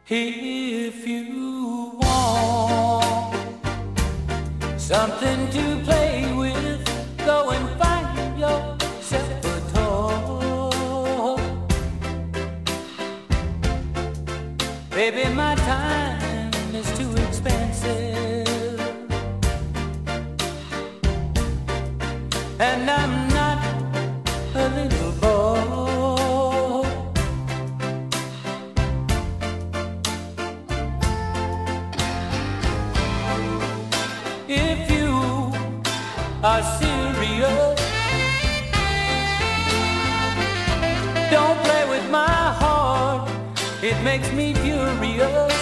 If you want something to play with, go and find yourself a toy. Baby, my time is too expensive, and I'm not a little boy. If you are serious, don't play with my heart, it makes me furious.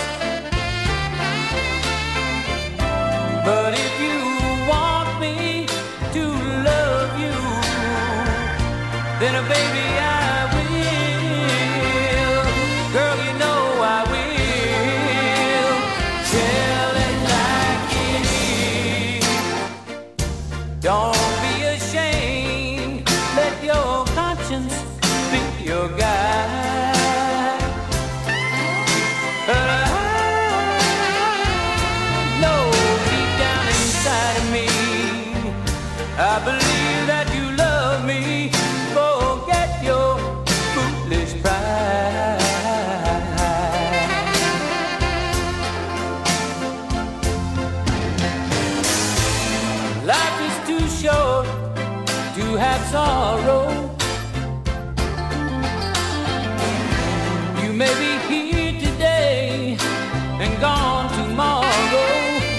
But if you want me to love you, then baby I will. Girl, you know I will. Tell it like it is. Don't be ashamed, let your conscience be your guide. But I know deep down inside of me, I believe that you love me. Forget your foolish pride. Life is too short to have sorrow. You may be here today and gone tomorrow.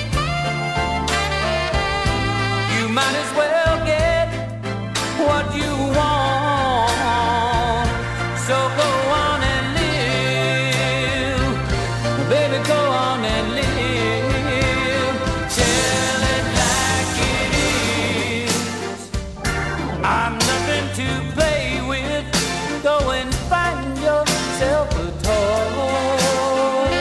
You might as well get what you want. So go on and live, baby, go on and live. Tell it like it is. I'm nothing to play with. Go and find yourself a toy.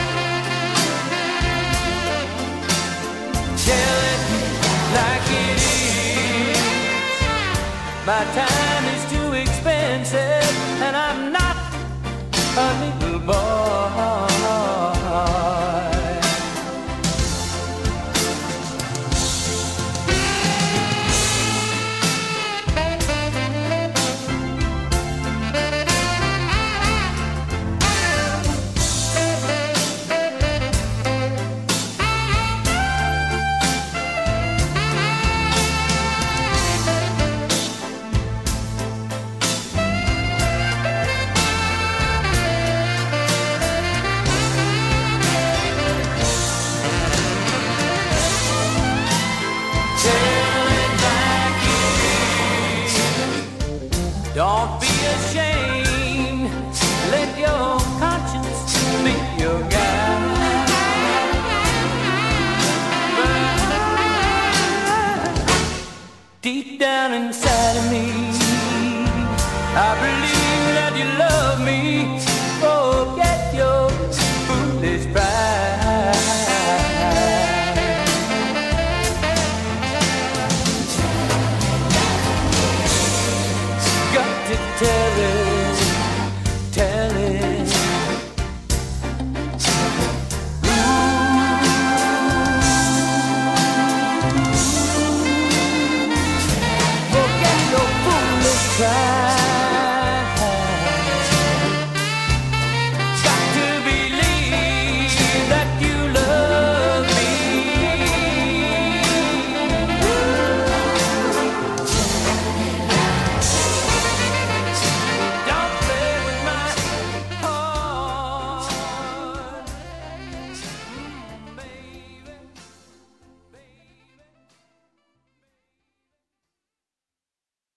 Tell it like it is. My time is too expensive, and I'm not a little boy. Don't be ashamed, let your conscience be your guide. But deep down inside of me, I believe that you love me. Forget your foolish pride. Tell it, tell it. Forget your foolish pride.